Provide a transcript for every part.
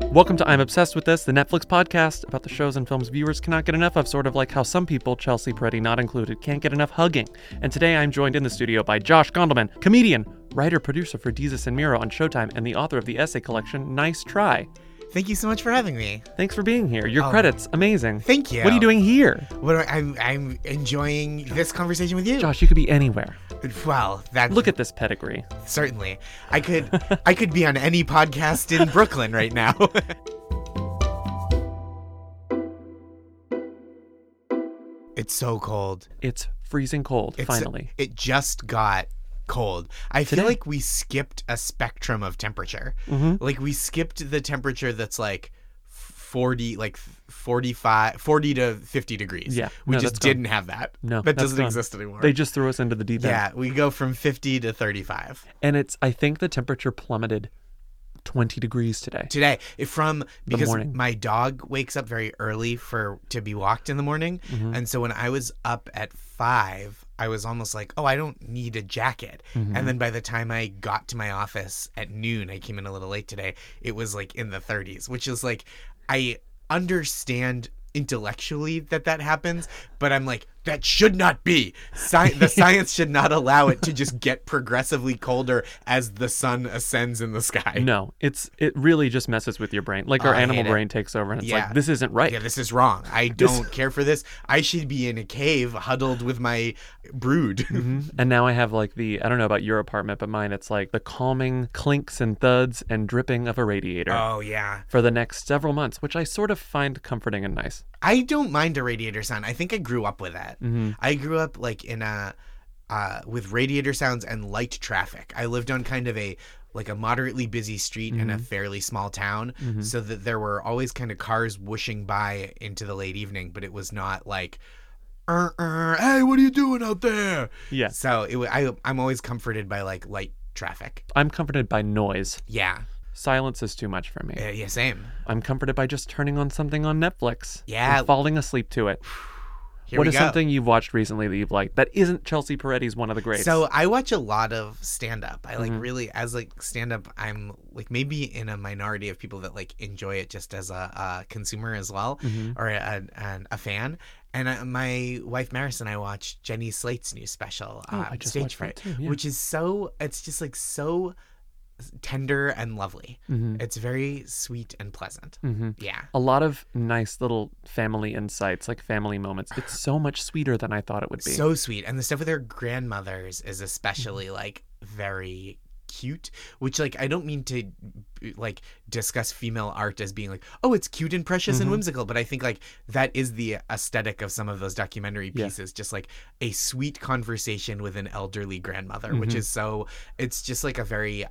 Welcome to I'm Obsessed with This, the Netflix podcast about the shows and films viewers cannot get enough of, sort of like how some people, Chelsea Peretti not included, can't get enough hugging. And today I'm joined in the studio by Josh Gondelman, comedian, writer-producer for Desus and Mero on Showtime, and the author of the essay collection Nice Try. Thank you so much for having me. Thanks for being here. Your credits, amazing. Thank you. What are you doing here? I'm enjoying this conversation with you. Josh, you could be anywhere. Well, that Look at this pedigree. certainly. I could be on any podcast in Brooklyn right now. It's so cold. It's freezing cold, finally. It just got cold. I Today? feel like we skipped a spectrum of temperature. Mm-hmm. Like we skipped the temperature that's like 40 to 50 degrees. Yeah. We No, just that's gone. didn't have that. No, that that's doesn't gone. exist anymore. They just threw us into the deep end. Yeah, we go from 50 to 35 And I think the temperature plummeted 20 degrees today. Because morning. my dog wakes up very early to be walked in the morning. Mm-hmm. And so when I was up at 5, I was almost like, oh, I don't need a jacket. Mm-hmm. And then by the time I got to my office at noon, I came in a little late today, it was like in the 30s, which is like, I understand intellectually that happens, but I'm like, that should not be. The science should not allow it to just get progressively colder as the sun ascends in the sky. No, it really just messes with your brain. Like our I animal hate it. brain takes over and it's Yeah. like, this isn't right. Yeah, this is wrong. I don't care for this. I should be in a cave huddled with my brood. Mm-hmm. And now I have like I don't know about your apartment, but mine, it's like the calming clinks and thuds and dripping of a radiator Oh, yeah. for the next several months, which I sort of find comforting and nice. I don't mind a radiator sound. I think I grew up with that. Mm-hmm. I grew up like in with radiator sounds and light traffic. I lived on kind of a moderately busy street in a fairly small town, so that there were always kind of cars whooshing by into the late evening, but it was not like, hey, what are you doing out there? Yeah. So I'm always comforted by like light traffic. I'm comforted by noise. Yeah. Silence is too much for me. Yeah, same. I'm comforted by just turning on something on Netflix. Yeah. And falling asleep to it. Here What we is go. something you've watched recently that you've liked that isn't Chelsea Peretti's one of the greats? So I watch a lot of stand-up. I like really, as like stand-up, I'm like maybe in a minority of people that like enjoy it just as a consumer as well, or a fan. And my wife Maris and I watched Jenny Slate's new special, I just Stage watched Fright, that too, yeah. which is it's just like so tender and lovely. It's very sweet and pleasant. Yeah. A lot of nice little family insights, like family moments. It's so much sweeter than I thought it would be. So sweet. And the stuff with their grandmothers is especially like very cute, which like I don't mean to like discuss female art as being like, oh, it's cute and precious and whimsical, but I think like that is the aesthetic of some of those documentary pieces, just like a sweet conversation with an elderly grandmother, which is it's just like a very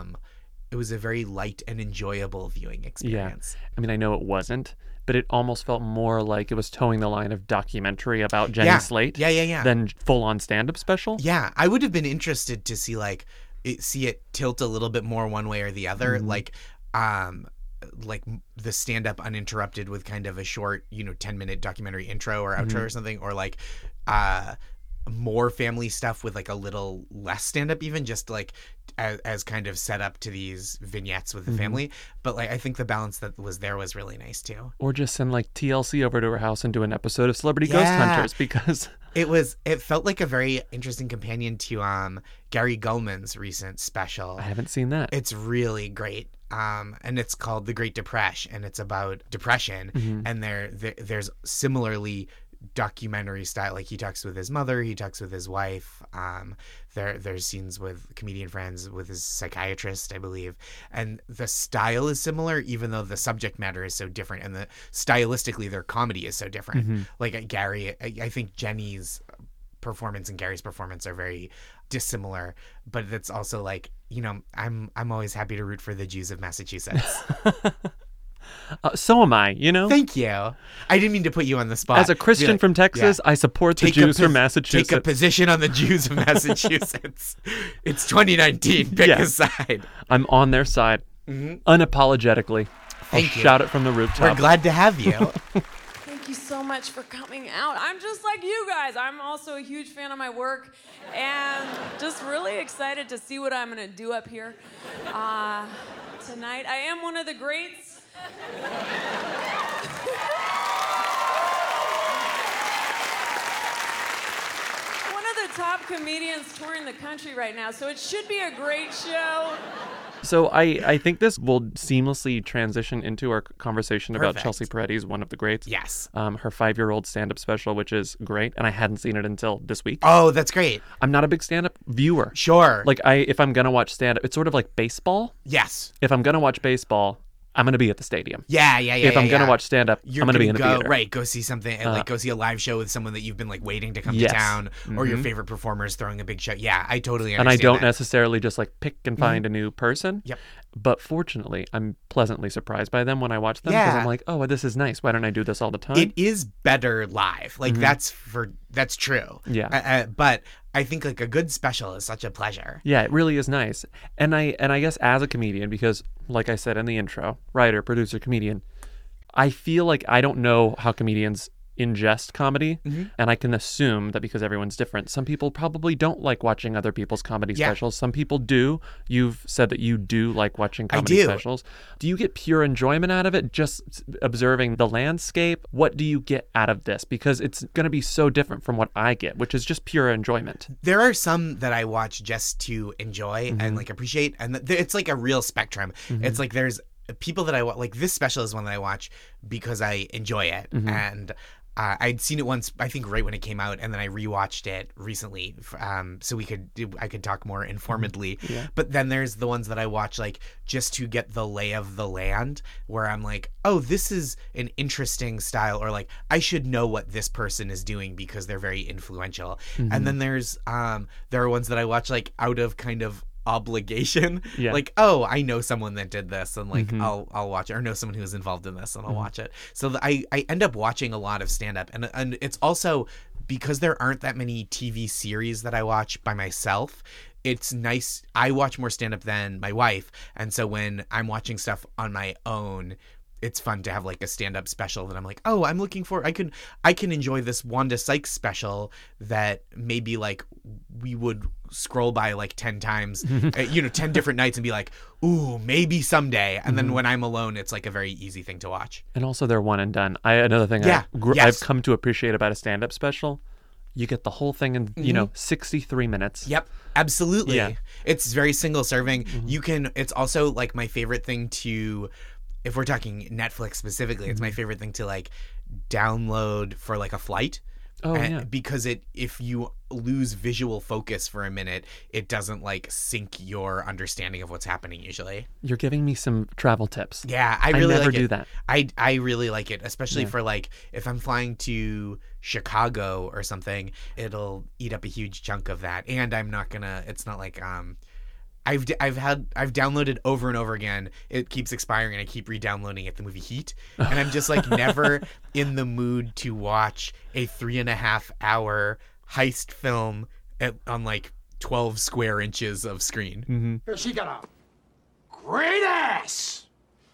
it was a very light and enjoyable viewing experience. I mean, I know it wasn't, but it almost felt more like it was towing the line of documentary about Jenny Slate than full-on stand-up special. Yeah, I would have been interested to see see it tilt a little bit more one way or the other, like the stand-up uninterrupted with kind of a short 10-minute documentary intro or outro or something, or like more family stuff with like a little less stand-up, even just like as kind of set up to these vignettes with the family. But like I think the balance that was there was really nice too. Or just send like TLC over to her house and do an episode of Celebrity Ghost Hunters, because it felt like a very interesting companion to Gary Gulman's recent special. I haven't seen that. It's really great. And it's called The Great Depression, and it's about depression. And there's similarly documentary style, like he talks with his mother, he talks with his wife, there's scenes with comedian friends, with his psychiatrist, I believe, and the style is similar even though the subject matter is so different, and stylistically their comedy is so different. Like Gary, I think Jenny's performance and Gary's performance are very dissimilar, but it's also like, I'm always happy to root for the Jews of Massachusetts. So am I, Thank you. I didn't mean to put you on the spot. As a Christian from Texas, I support the Jews from Massachusetts. Take a position on the Jews of Massachusetts. It's 2019. Pick a side. I'm on their side, unapologetically. Thank you. Shout it from the rooftop. We're glad to have you. Thank you so much for coming out. I'm just like you guys. I'm also a huge fan of my work and just really excited to see what I'm going to do up here tonight. I am one of the greats. One of the top comedians touring the country right now, so it should be a great show. So I think this will seamlessly transition into our conversation about Perfect. Chelsea Peretti's One of the Greats. Yes. Her 5-year-old stand-up special, which is great, and I hadn't seen it until this week. Oh, that's great. I'm not a big stand-up viewer. Sure. Like if I'm gonna watch stand-up, it's sort of like baseball. Yes. If I'm gonna watch baseball, I'm gonna be at the stadium. Yeah. If I'm gonna watch stand-up, I'm gonna be in the theater. Right, go see something, and like go see a live show with someone that you've been like waiting to come Yes. to town, or your favorite performers throwing a big show. Yeah, I totally And understand I don't that. necessarily just like pick and find a new person. Yep. But fortunately, I'm pleasantly surprised by them when I watch them because Yeah. I'm like, oh, this is nice. Why don't I do this all the time? It is better live. Like that's true. Yeah. But I think like a good special is such a pleasure. Yeah, it really is nice. And I guess as a comedian, because like I said in the intro, writer, producer, comedian, I feel like I don't know how comedians ingest comedy, and I can assume that because everyone's different, some people probably don't like watching other people's comedy Yeah. specials. Some people do. You've said that you do like watching comedy do. specials. Do you get pure enjoyment out of it, just observing the landscape? What do you get out of this? Because it's going to be so different from what I get, which is just pure enjoyment. There are some that I watch just to enjoy and like appreciate, and it's like a real spectrum. It's like there's people that I like. This special is one that I watch because I enjoy it, and I'd seen it once, I think, right when it came out, and then I rewatched it recently, so I could talk more informedly. Yeah. But then there's the ones that I watch like just to get the lay of the land, where I'm like, oh, this is an interesting style, or like I should know what this person is doing because they're very influential. And then there are ones that I watch like out of kind of obligation. Yeah. Like, oh, I know someone that did this, and like I'll watch it, or know someone who was involved in this, and I'll watch it. So I end up watching a lot of stand-up, and it's also because there aren't that many TV series that I watch by myself. It's nice. I watch more stand-up than my wife, and so when I'm watching stuff on my own, it's fun to have like a stand-up special that I'm like, oh, I'm looking for. I can enjoy this Wanda Sykes special that maybe like we would scroll by like 10 times, 10 different nights, and be like, ooh, maybe someday. And then when I'm alone, it's like a very easy thing to watch. And also they're one and done. Another thing Yeah. I've Yes. come to appreciate about a stand-up special, you get the whole thing in 63 minutes. Yep, absolutely. Yeah. It's very single serving. It's also like my favorite thing to, if we're talking Netflix specifically, it's my favorite thing to like download for like a flight. Oh, yeah. Because if you lose visual focus for a minute, it doesn't like sink your understanding of what's happening usually. You're giving me some travel tips. Yeah, I really never like it. do that. I really like it, especially for like if I'm flying to Chicago or something, it'll eat up a huge chunk of that. And I'm not gonna. It's not like I've downloaded over and over again. It keeps expiring, and I keep re-downloading it. The movie Heat, and I'm just like never in the mood to watch a 3.5 hour heist film on like 12 square inches of screen. She got a great ass,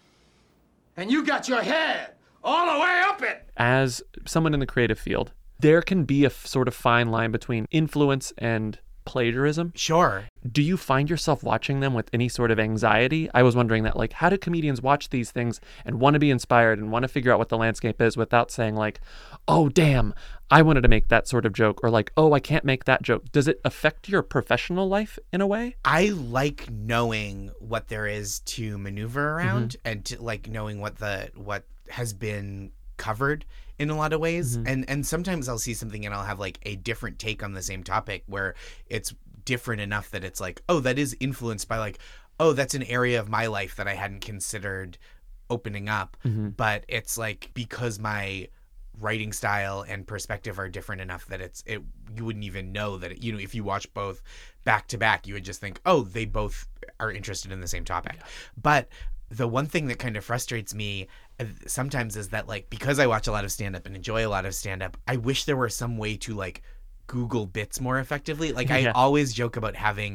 and you got your head all the way up it. As someone in the creative field, there can be a sort of fine line between influence and plagiarism. Sure. Do you find yourself watching them with any sort of anxiety? I was wondering that, like, how do comedians watch these things and want to be inspired and want to figure out what the landscape is without saying like, oh, damn, I wanted to make that sort of joke, or like, oh, I can't make that joke. Does it affect your professional life in a way? I like knowing what there is to maneuver around, and to like knowing what has been covered in a lot of ways. And sometimes I'll see something and I'll have like a different take on the same topic where it's different enough that it's like, oh, that is influenced by like, oh, that's an area of my life that I hadn't considered opening up. But it's like, because my writing style and perspective are different enough that you wouldn't even know that if you watch both back to back, you would just think, oh, they both are interested in the same topic. But the one thing that kind of frustrates me sometimes is that, like, because I watch a lot of stand-up and enjoy a lot of stand-up, I wish there were some way to like Google bits more effectively. Like, I always joke about having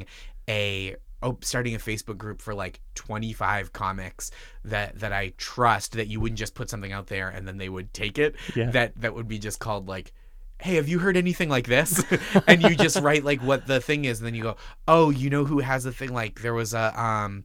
starting a Facebook group for like 25 comics that I trust, that you wouldn't just put something out there and then they would take it. Yeah. That would be just called like, hey, have you heard anything like this? And you just write like what the thing is, and then you go, oh, you know who has a thing? Like there was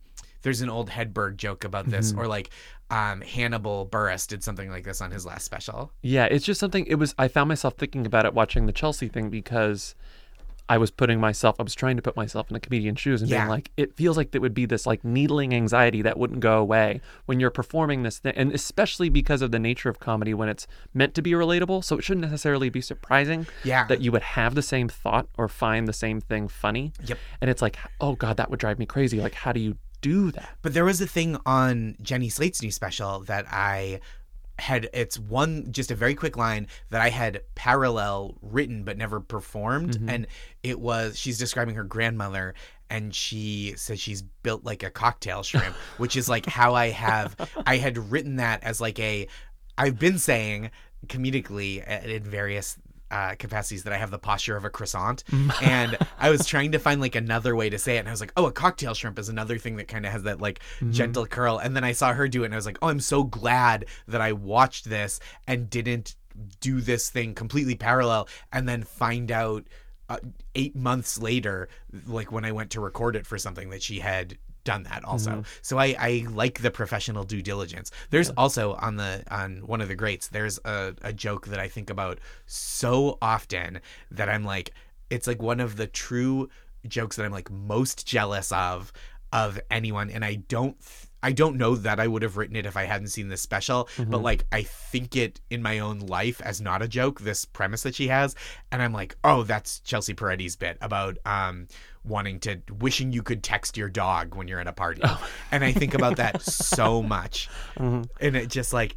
there's an old Hedberg joke about this, or like Hannibal Buress did something like this on his last special. Yeah, it's just something, I found myself thinking about it watching the Chelsea thing, because I was trying to put myself in a comedian's shoes and being like, it feels like there would be this like needling anxiety that wouldn't go away when you're performing this thing. And especially because of the nature of comedy when it's meant to be relatable. So it shouldn't necessarily be surprising that you would have the same thought or find the same thing funny. Yep. And it's like, oh God, that would drive me crazy. Like, how do you do that? But there was a thing on Jenny Slate's new special that I had, it's just a very quick line that I had parallel written but never performed, and it was, she's describing her grandmother, and she says she's built like a cocktail shrimp, which is like how I had written that as like I've been saying comedically in various capacities that I have the posture of a croissant, and I was trying to find like another way to say it, and I was like, oh, a cocktail shrimp is another thing that kind of has that like gentle curl, and then I saw her do it and I was like, oh, I'm so glad that I watched this and didn't do this thing completely parallel and then find out 8 months later, like when I went to record it for something, that she had done that also. So I like the professional due diligence. There's also on One of the Greats, there's a joke that I think about so often that I'm like, it's like one of the true jokes that I'm like most jealous of anyone, and I don't know that I would have written it if I hadn't seen this special, but like I think it in my own life as not a joke, this premise that she has, and I'm like, oh, that's Chelsea Peretti's bit about wishing you could text your dog when you're at a party. And I think about that so much. And it just like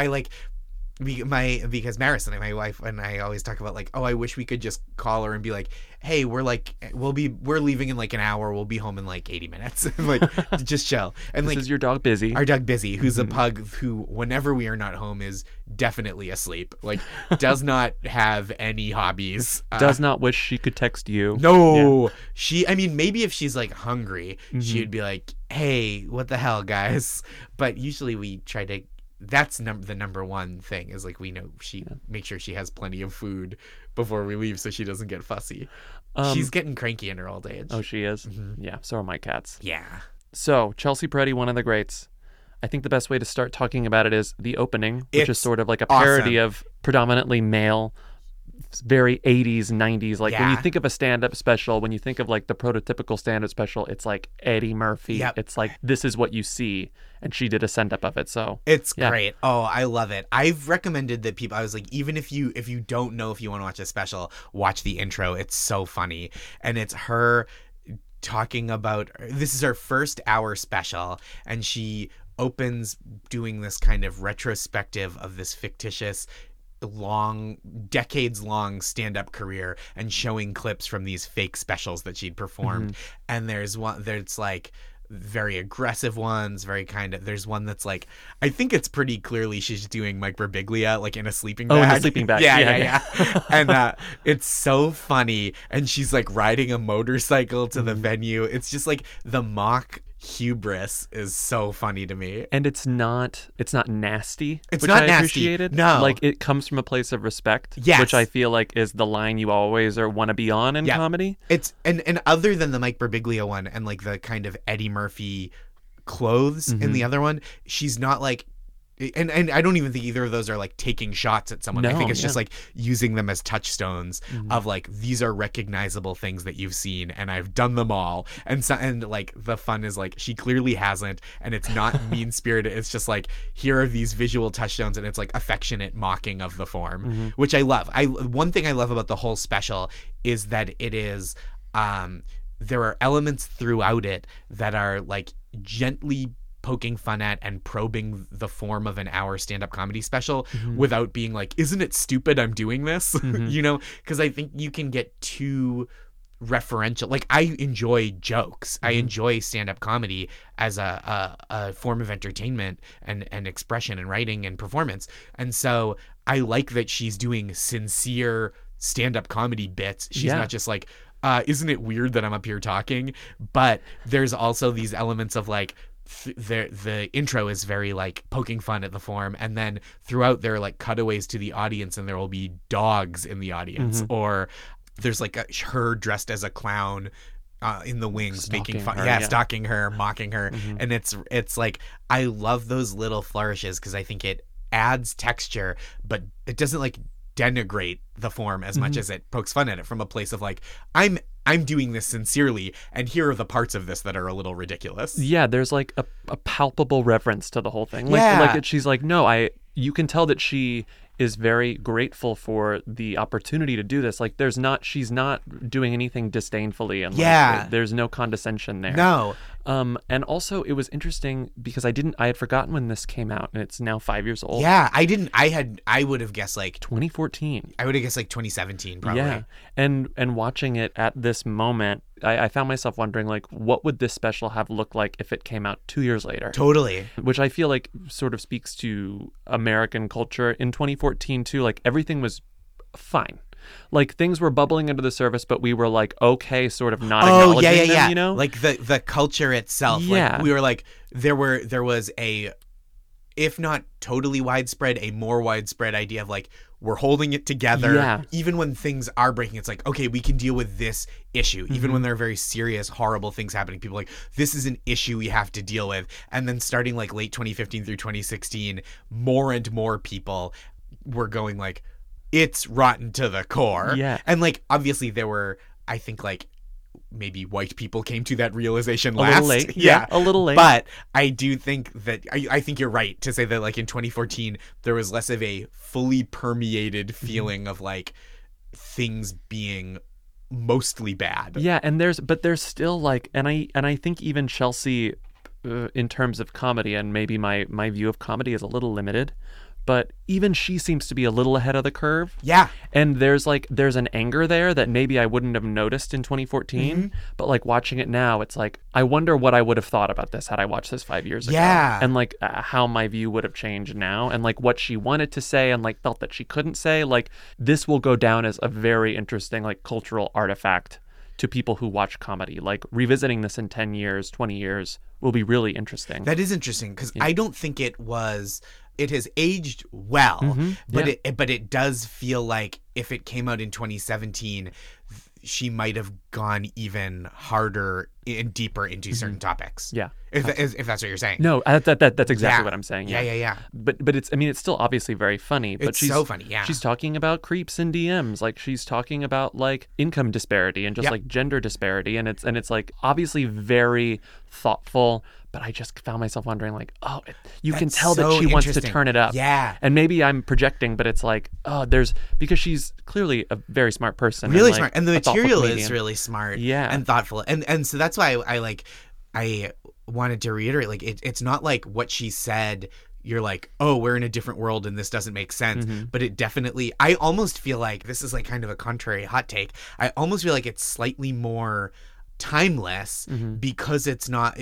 because Maris and my wife and I always talk about like, oh, I wish we could just call her and be like, hey, we're leaving in like an hour, we'll be home in like 80 minutes. Like, just chill. And This like, is your dog Busy. our dog Busy, who's a pug who, whenever we are not home, is definitely asleep. Like, does not have any hobbies. Does not wish she could text you. No, I mean, maybe if she's like hungry, she'd be like, hey, what the hell, guys? But usually we try to, that's the number one thing is like, we know make sure she has plenty of food before we leave so she doesn't get fussy. She's getting cranky in her old age. Oh, she is? Yeah, so are my cats. Yeah. So, Chelsea Peretti, One of the Greats. I think the best way to start talking about it is the opening, which is sort of like a parody of predominantly male, very 80s, 90s. Like when you think of a stand-up special, when you think of like the prototypical stand-up special, it's like Eddie Murphy. Yep. It's like, this is what you see. And she did a send-up of it. So it's great. Oh, I love it. I've recommended that people, I was like, even if you don't know if you want to watch a special, watch the intro. It's so funny. And it's her talking about, this is her first hour special, and she opens doing this kind of retrospective of this fictitious decades long stand-up career and showing clips from these fake specials that she'd performed. And there's like very aggressive ones, there's one that's like, I think it's pretty clearly she's doing Mike Birbiglia like in a sleeping bag. Oh, in a sleeping bag. Yeah. And it's so funny, and she's like riding a motorcycle to the venue. It's just like the mock hubris is so funny to me. And it's not nasty. It's which not I nasty. Appreciated. No. Like it comes from a place of respect. Yes. Which I feel like is the line you always want to be on in comedy. It's and other than the Mike Birbiglia one and like the kind of Eddie Murphy clothes in the other one, she's not like, and I don't even think either of those are like taking shots at someone. I think it's just like using them as touchstones of like, these are recognizable things that you've seen and I've done them all. And like the fun is like, she clearly hasn't, and it's not mean spirited. It's just like, here are these visual touchstones, and it's like affectionate mocking of the form, which I love. One thing I love about the whole special is that it is, there are elements throughout it that are like gently poking fun at and probing the form of an hour stand-up comedy special without being like, isn't it stupid I'm doing this? You know, because I think you can get too referential. Like, I enjoy jokes. I enjoy stand-up comedy as a form of entertainment and expression and writing and performance. And so I like that she's doing sincere stand-up comedy bits. She's not just like, isn't it weird that I'm up here talking? But there's also these elements of like, the intro is very like poking fun at the form, and then throughout there are like cutaways to the audience, and there will be dogs in the audience, or there's like her dressed as a clown in the wings, making fun, her, yeah. stalking her, mocking her, and it's like I love those little flourishes because I think it adds texture, but it doesn't like denigrate the form as much as it pokes fun at it from a place of like I'm doing this sincerely, and here are the parts of this that are a little ridiculous. Yeah, there's like a palpable reverence to the whole thing. Like, Yeah. she's like, no, you can tell that she is very grateful for the opportunity to do this. Like, she's not doing anything disdainfully, and Yeah. there's no condescension there. No. And also it was interesting because I had forgotten when this came out, and it's now 5 years old. Yeah, I would have guessed like 2014. I would have guessed like 2017 probably. Yeah, and watching it at this moment, I found myself wondering, like, what would this special have looked like if it came out 2 years later? Totally. Which I feel like sort of speaks to American culture in 2014 too. Like, everything was fine. Like, things were bubbling under the surface, but we were like, okay, sort of not acknowledging them, you know? Like the culture itself. Yeah. Like we were like there was a, if not totally widespread, a more widespread idea of like we're holding it together. Yeah. Even when things are breaking, it's like, okay, we can deal with this issue. Even when there are very serious, horrible things happening, people are like, this is an issue we have to deal with. And then starting like late 2015 through 2016, more and more people were going like, it's rotten to the core. Yeah. And like, obviously there were, I think like maybe white people came to that realization A last. little late. Yeah, a little late. But I do think that, I think you're right to say that like in 2014, there was less of a fully permeated feeling of like things being mostly bad. Yeah, and there's still like, and I think even Chelsea, in terms of comedy, and maybe my view of comedy is a little limited, but even she seems to be a little ahead of the curve. Yeah. And there's an anger there that maybe I wouldn't have noticed in 2014, but like watching it now, it's like, I wonder what I would have thought about this had I watched this 5 years ago. Yeah. And like how my view would have changed now, and like what she wanted to say and like felt that she couldn't say. Like, this will go down as a very interesting like cultural artifact to people who watch comedy. Like, revisiting this in 10 years, 20 years will be really interesting. That is interesting because I don't think it has aged well, but it does feel like if it came out in 2017, she might have gone even harder and deeper into certain topics. Yeah. If that's what you're saying. No, that's exactly Yeah. what I'm saying. Yeah. But it's still obviously very funny. But It's she's so funny, yeah. She's talking about creeps and DMs. Like, she's talking about like income disparity and just Yep. like gender disparity, and it's like obviously very thoughtful. But I just found myself wondering, like, you can That's tell that so she wants to interesting. turn it up. Yeah. And maybe I'm projecting, but it's like, because she's clearly a very smart person. Really like, smart, and the a thoughtful material comedian. is really smart. Yeah. And thoughtful, and so that's why I wanted to reiterate, like, it's not like what she said you're like, oh, we're in a different world and this doesn't make sense. But it definitely, I almost feel like, this is like kind of a contrary hot take, I almost feel like it's slightly more timeless because it's not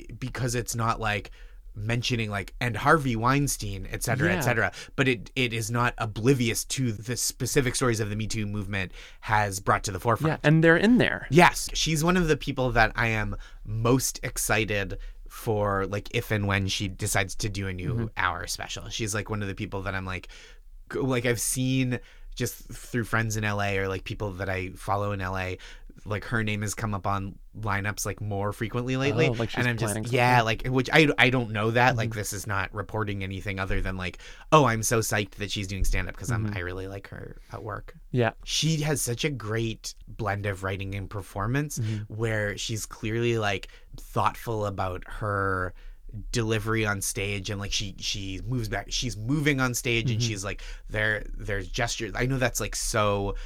like mentioning like, and Harvey Weinstein, et cetera, but it is not oblivious to the specific stories of the Me Too movement has brought to the forefront. Yeah, and they're in there. Yes, she's one of the people that I am most excited for, like, if and when she decides to do a new hour special. She's like one of the people that I'm like I've seen just through friends in LA or like people that I follow in LA, like her name has come up on lineups like more frequently lately. Like she's and I'm just planning like, which I don't know that, like, this is not reporting anything other than like, oh, I'm so psyched that she's doing stand up because I really like her at work. Yeah. She has such a great blend of writing and performance where she's clearly like thoughtful about her delivery on stage, and like she moves back, she's moving on stage, and she's like there's gestures. I know that's like so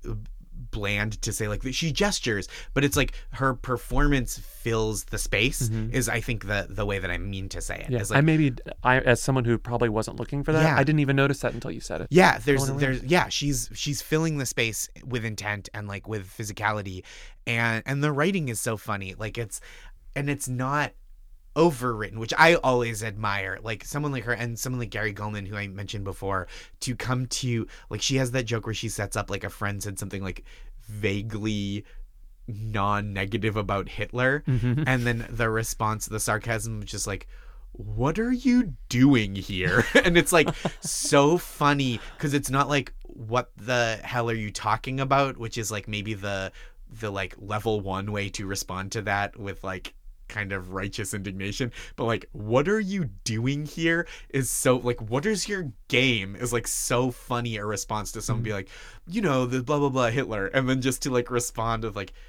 bland to say, like, she gestures, but it's like her performance fills the space is, I think, the way that I mean to say it. Yeah. Is like, As someone who probably wasn't looking for that, Yeah. I didn't even notice that until you said it. yeah, she's filling the space with intent and like with physicality, and the writing is so funny, like it's not overwritten, which I always admire, like someone like her and someone like Gary Gulman, who I mentioned before, to come to, like, she has that joke where she sets up like a friend said something like vaguely non-negative about Hitler, and then the response, the sarcasm was just like, what are you doing here? And it's like so funny because it's not like, what the hell are you talking about, which is like maybe the the like level 1 way to respond to that with like kind of righteous indignation, but like, what are you doing here is so like, what is your game is like so funny a response to someone be like, you know, the blah blah blah Hitler, and then just to like respond with like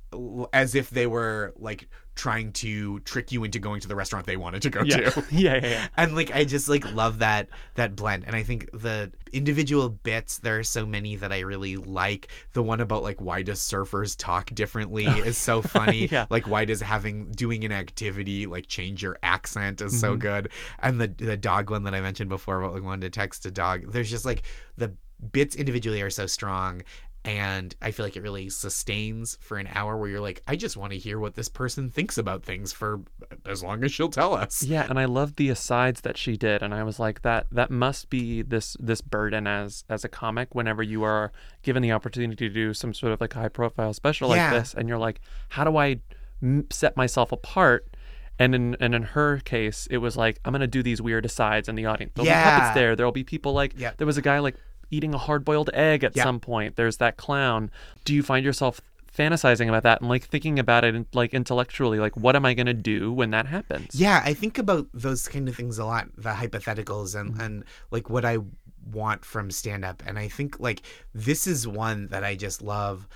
as if they were like trying to trick you into going to the restaurant they wanted to go to. Yeah. And like, I just like love that blend. And I think the individual bits, there are so many that I really like. The one about like, why does surfers talk differently is so funny. Yeah. Like, why does doing an activity like change your accent is so good. And the dog one that I mentioned before about like wanting to text a dog, there's just like the bits individually are so strong. And I feel like it really sustains for an hour where you're like, I just want to hear what this person thinks about things for as long as she'll tell us. Yeah, and I love the asides that she did, and I was like, that must be this burden as a comic whenever you are given the opportunity to do some sort of like high profile special like this, and you're like, how do I set myself apart? And in her case, it was like, I'm gonna do these weird asides in the audience. There'll be puppets there. There'll be people like there was a guy like eating a hard-boiled egg at some point. There's that clown. Do you find yourself fantasizing about that and like thinking about it like intellectually, like what am I going to do when that happens? Yeah, I think about those kind of things a lot, the hypotheticals and like what I want from stand-up. And I think like this is one that I just love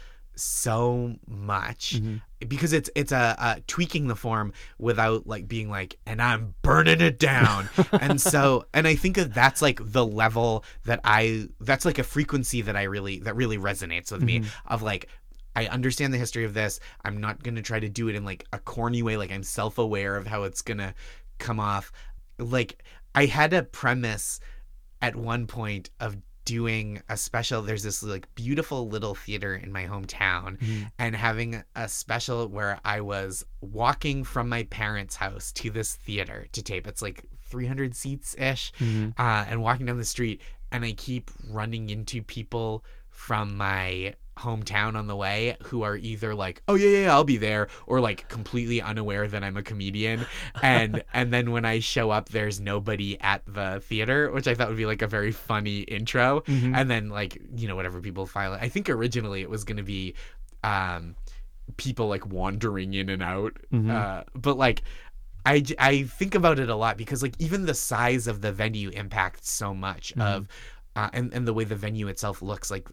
so much because it's a tweaking the form without like being like, and I'm burning it down. and I think that's like the level that's like a frequency that really resonates with me of like, I understand the history of this. I'm not going to try to do it in like a corny way. Like I'm self-aware of how it's going to come off. Like I had a premise at one point of doing a special. There's this like beautiful little theater in my hometown and having a special where I was walking from my parents' house to this theater to tape. It's like 300 seats ish and walking down the street, and I keep running into people from my hometown on the way who are either like, oh yeah, I'll be there, or like completely unaware that I'm a comedian. And then when I show up, there's nobody at the theater, which I thought would be like a very funny intro. And then like, you know, whatever people file it. I think originally it was going to be people like wandering in and out. But like, I think about it a lot because like even the size of the venue impacts so much of and the way the venue itself looks. Like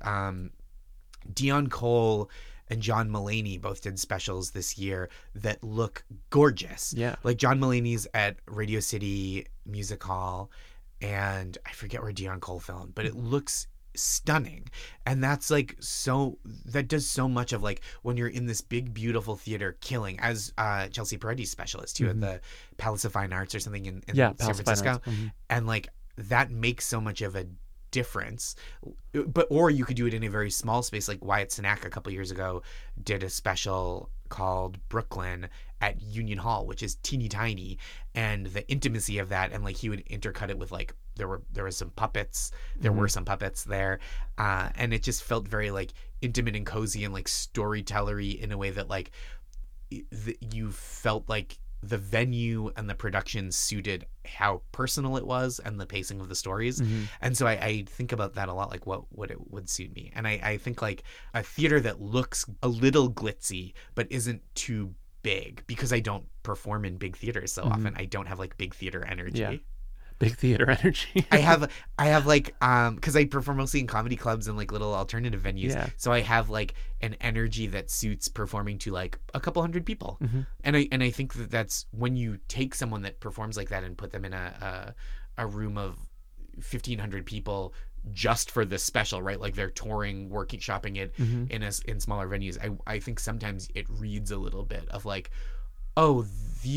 Dion Cole and John Mulaney both did specials this year that look gorgeous. Yeah. Like John Mulaney's at Radio City Music Hall, and I forget where Dion Cole filmed, but it looks stunning. And that's like that does so much of like when you're in this big beautiful theater killing, as Chelsea Peretti's special is too at the Palace of Fine Arts or something in San Francisco. And like that makes so much of a difference. Or you could do it in a very small space, like Wyatt Cenac a couple years ago did a special called Brooklyn at Union Hall, which is teeny tiny, and the intimacy of that, and like he would intercut it with like there was some puppets, were some puppets there, and it just felt very like intimate and cozy and like storytellery in a way that like you felt like the venue and the production suited how personal it was and the pacing of the stories. And so I think about that a lot, like what it would suit me. And I think like a theater that looks a little glitzy but isn't too big, because I don't perform in big theaters so often. I don't have like big theater energy. Big theater energy. I have like because I perform mostly in comedy clubs and like little alternative venues, so I have like an energy that suits performing to like a couple hundred people. And I think that's when you take someone that performs like that and put them in a room of 1,500 people just for this special, right? Like they're touring, shopping it in smaller venues. I think sometimes it reads a little bit of like, oh,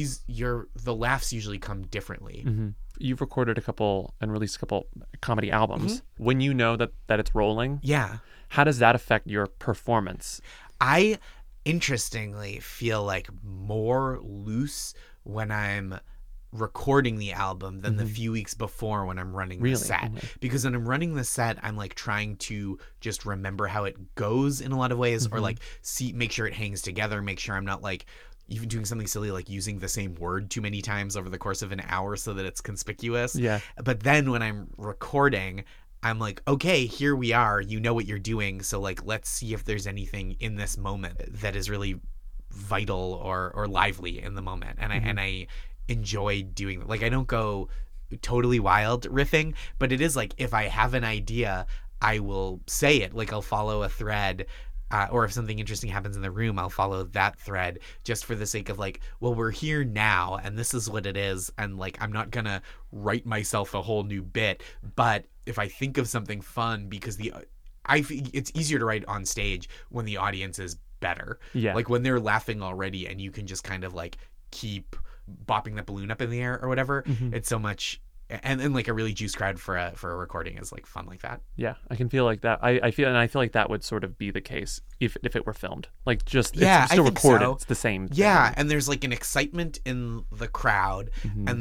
the laughs usually come differently. You've recorded a couple and released a couple comedy albums. When you know that it's rolling, how does that affect your performance? I interestingly feel like more loose when I'm recording the album than the few weeks before when I'm running the set. Because when I'm running the set, I'm like trying to just remember how it goes in a lot of ways, or like make sure it hangs together, make sure I'm not like even doing something silly like using the same word too many times over the course of an hour so that it's conspicuous. But then when I'm recording, I'm like, okay, here we are. You know what you're doing. So like, let's see if there's anything in this moment that is really vital or lively in the moment. And I enjoy doing like, I don't go totally wild riffing, but it is like, if I have an idea, I will say it. Like I'll follow a thread. Or if something interesting happens in the room, I'll follow that thread just for the sake of like, well, we're here now and this is what it is. And like, I'm not going to write myself a whole new bit. But if I think of something fun, because it's easier to write on stage when the audience is better. Yeah. Like when they're laughing already and you can just kind of like keep bopping that balloon up in the air or whatever. It's so much. And like a really juice crowd for a recording is like fun like that. Yeah, I can feel like that. I feel like that would sort of be the case if it were filmed. Like just it's still recorded. So. It's the same thing. Yeah, and there's like an excitement in the crowd, and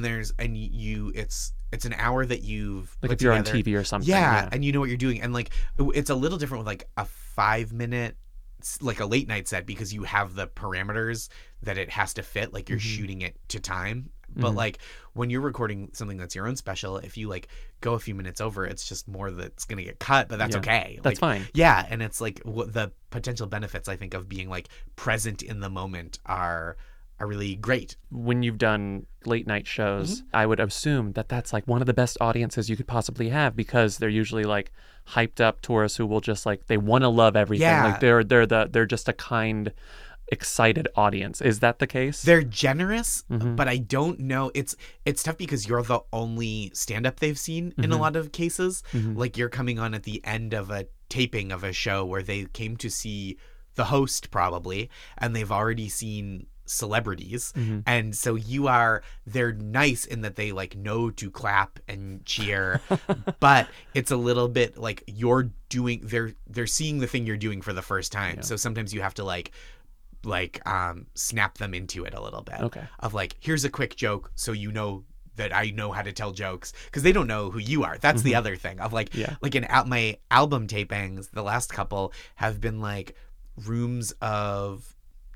it's an hour that you've like put if you're together. on TV or something. Yeah, and you know what you're doing, and like it's a little different with like a 5-minute. Like a late night set because you have the parameters that it has to fit, like you're shooting it to time. But like when you're recording something that's your own special, if you like go a few minutes over, it's just more that's going to get cut, but that's okay. That's like, fine. Yeah. And it's like the potential benefits I think of being like present in the moment are really great. When you've done late night shows, I would assume that that's like one of the best audiences you could possibly have because they're usually like hyped up tourists who will just like, they want to love everything. Yeah. Like they're just a kind, excited audience. Is that the case? They're generous, but I don't know. It's tough because you're the only stand-up they've seen in a lot of cases. Like you're coming on at the end of a taping of a show where they came to see the host probably, and they've already seen celebrities, and so they're nice in that they like know to clap and cheer, but it's a little bit like they're seeing the thing you're doing for the first time. So sometimes you have to like snap them into it a little bit. Okay. Of like, here's a quick joke so you know that I know how to tell jokes, because they don't know who you are. That's the other thing of like my album tapings, the last couple have been like rooms of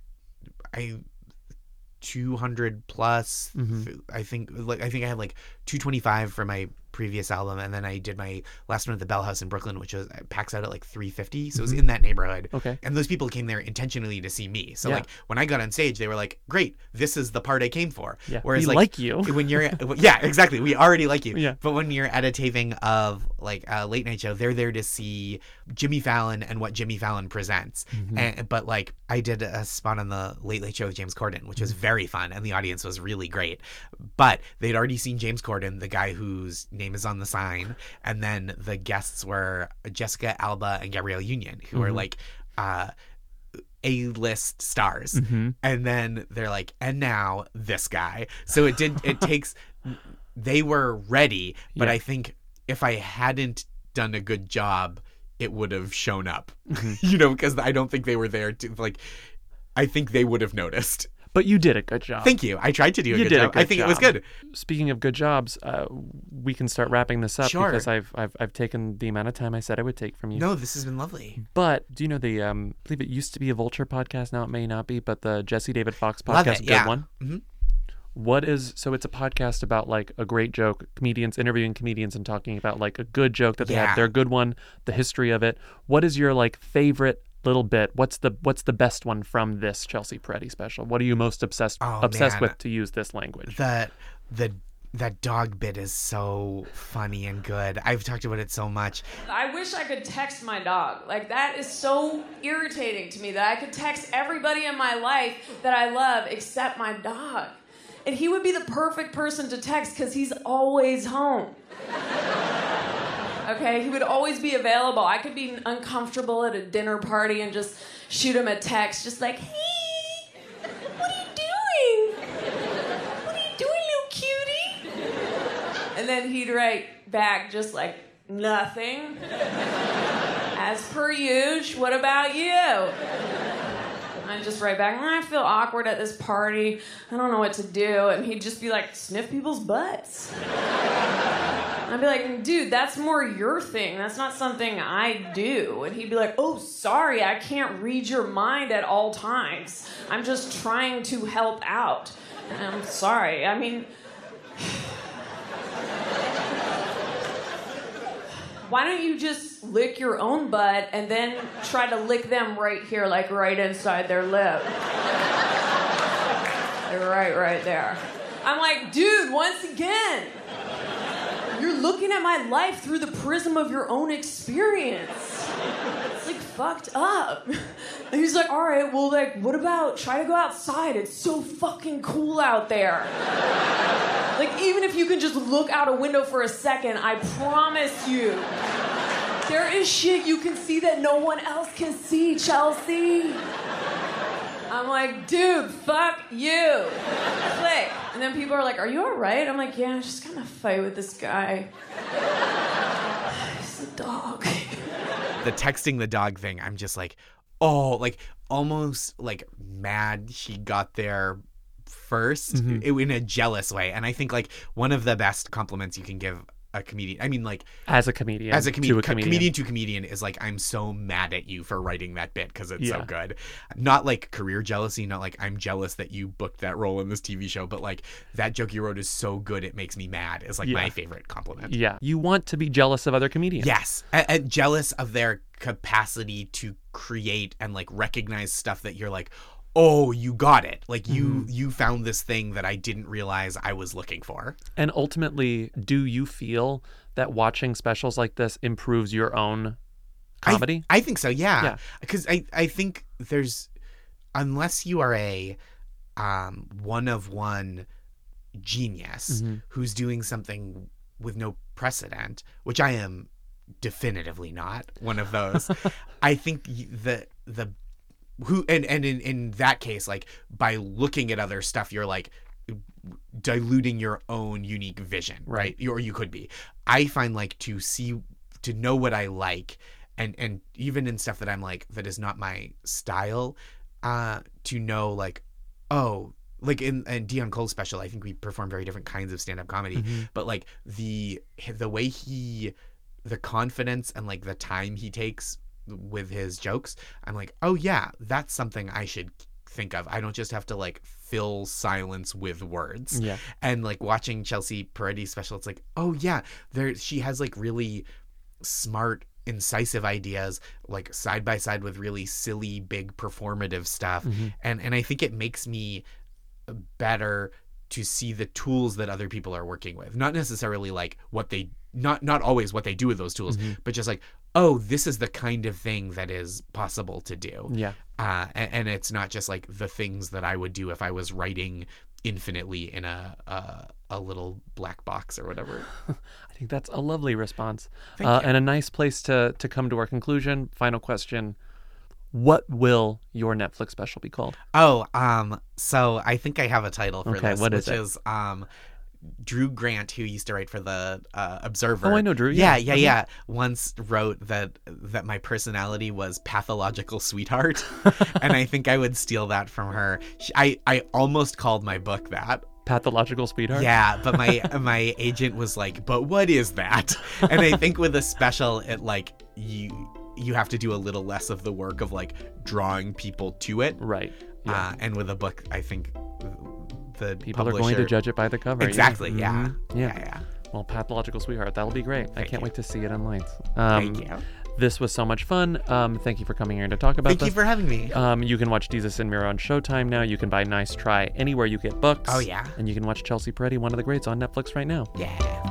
200 plus. I think I had like 225 for my previous album, and then I did my last one at the Bell House in Brooklyn, which packs out at like 350, so it was in that neighborhood. Okay. And those people came there intentionally to see me, so like when I got on stage they were like, great, this is the part I came for. Whereas we like you when you're exactly, we already like you. Yeah. But when you're at a taping of like a late night show, they're there to see Jimmy Fallon and what Jimmy Fallon presents. But like I did a spot on the Late Late Show with James Corden, which was very fun, and the audience was really great, but they'd already seen James Corden, the guy whose name is on the sign, and then the guests were Jessica Alba and Gabrielle Union, who are like A-list stars. And then they're like, and now this guy. So it takes, they were ready, but I think if I hadn't done a good job, it would have shown up, because I don't think they were there to like, I think they would have noticed. But you did a good job. Thank you. I tried to do a good job. I think it was good. Speaking of good jobs, we can start wrapping this up because I've taken the amount of time I said I would take from you. No, this has been lovely. But do you know I believe it used to be a Vulture podcast, now it may not be, but the Jesse David Fox podcast, good one. So it's a podcast about like a great joke, comedians interviewing comedians and talking about like a good joke that they had, their good one, the history of it. What is your like favorite little bit? What's the best one from this Chelsea Peretti special? What are you most obsessed with, to use this language? That dog bit is so funny and good. I've talked about it so much. I wish I could text my dog. Like, that is so irritating to me that I could text everybody in my life that I love except my dog. And he would be the perfect person to text because he's always home. Okay, he would always be available. I could be uncomfortable at a dinner party and just shoot him a text, just like, hey, what are you doing? What are you doing, little cutie? And then he'd write back just like, nothing. As per usual, what about you? I'd just write back, I feel awkward at this party. I don't know what to do. And he'd just be like, sniff people's butts. I'd be like, dude, that's more your thing. That's not something I do. And he'd be like, oh, sorry, I can't read your mind at all times. I'm just trying to help out. And I'm sorry. I mean, why don't you just lick your own butt and then try to lick them right here, like right inside their lip? Like right there. I'm like, dude, once again, you're looking at my life through the prism of your own experience. It's like fucked up. And he's like, all right, well, like, what about try to go outside? It's so fucking cool out there. Like, even if you can just look out a window for a second, I promise you, there is shit you can see that no one else can see, Chelsea. I'm like, dude, fuck you. Click. And then people are like, are you all right? I'm like, yeah, I just got in a fight with this guy. He's a dog. The texting the dog thing, I'm just like, oh, like almost like mad she got there first in a jealous way. And I think like one of the best compliments you can give a comedian, I mean, like as a comedian to a comedian is like, I'm so mad at you for writing that bit because it's so good. Not like career jealousy, not like I'm jealous that you booked that role in this TV show, but like that joke you wrote is so good it makes me mad is like my favorite compliment. Yeah, you want to be jealous of other comedians. Yes, and jealous of their capacity to create and like recognize stuff that you're like, oh, you got it. Like you found this thing that I didn't realize I was looking for. And ultimately, do you feel that watching specials like this improves your own comedy? I think so, yeah. Because I think there's, unless you are a one-of-one genius who's doing something with no precedent, which I am definitively not one of those, I think in that case, like by looking at other stuff, you're like diluting your own unique vision, right? Or you could be. I find like to know what I like, and even in stuff that I'm like that is not my style, to know like, oh, like in Dion Cole's special, I think we perform very different kinds of stand-up comedy, but like the way the confidence and like the time he takes with his jokes, I'm like, oh yeah, that's something I should think of. I don't just have to like fill silence with words. Yeah. And like watching Chelsea Peretti's special, it's like, oh yeah, she has like really smart, incisive ideas, like side by side with really silly, big performative stuff. And I think it makes me better to see the tools that other people are working with. Not necessarily like not always what they do with those tools, but just like, oh, this is the kind of thing that is possible to do. Yeah. And it's not just like the things that I would do if I was writing infinitely in a little black box or whatever. I think that's a lovely response. And a nice place to come to our conclusion. Final question. What will your Netflix special be called? Oh, so I think I have a title for this, what which is Drew Grant, who used to write for the Observer. Oh, I know Drew. Yeah. Once wrote that my personality was pathological sweetheart, and I think I would steal that from her. I almost called my book that. Pathological sweetheart? Yeah, but my agent was like, but what is that? And I think with a special, it like you have to do a little less of the work of like drawing people to it. Right. Yeah. And with a book, I think the people publisher... are going to judge it by the cover. Exactly. Yeah. Well, Pathological Sweetheart, that'll be great. I can't wait to see it in lights. Thank you. This was so much fun. Thank you for coming here to talk about this. Thank you for having me. You can watch Jesus and Mira on Showtime now. You can buy Nice Try anywhere you get books. Oh, yeah. And you can watch Chelsea Peretti, one of the greats, on Netflix right now. Yeah.